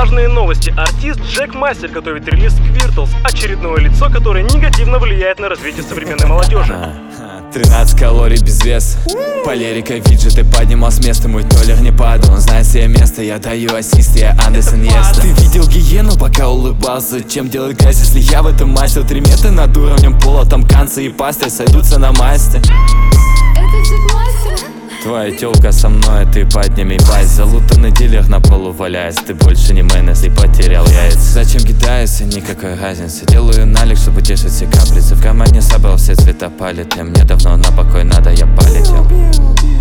важные новости. Артист Джек Мастер готовит релиз Squirtles, очередное лицо, которое негативно влияет на развитие современной молодежи. 13 калорий без веса. Полерика виджеты поднимал с места. Мой толер не падал, он знает себе место. Я даю ассист, я Андерсон Еста. Ты видел гиену, пока улыбался? Зачем делать грязь, если я в этом мастер? 3 метра над уровнем пола, там канцы и пастырь сойдутся на масте. Твоя тёлка со мной, ты подними пасть. Залутанный дилер на полу валяется. Ты больше не мэнес и потерял яйца. Зачем кидаешься, никакой разницы. Делаю налик, чтобы тешить все каприцы. В кармане собрал все цвета палитры. Мне давно на покой надо, я полетел.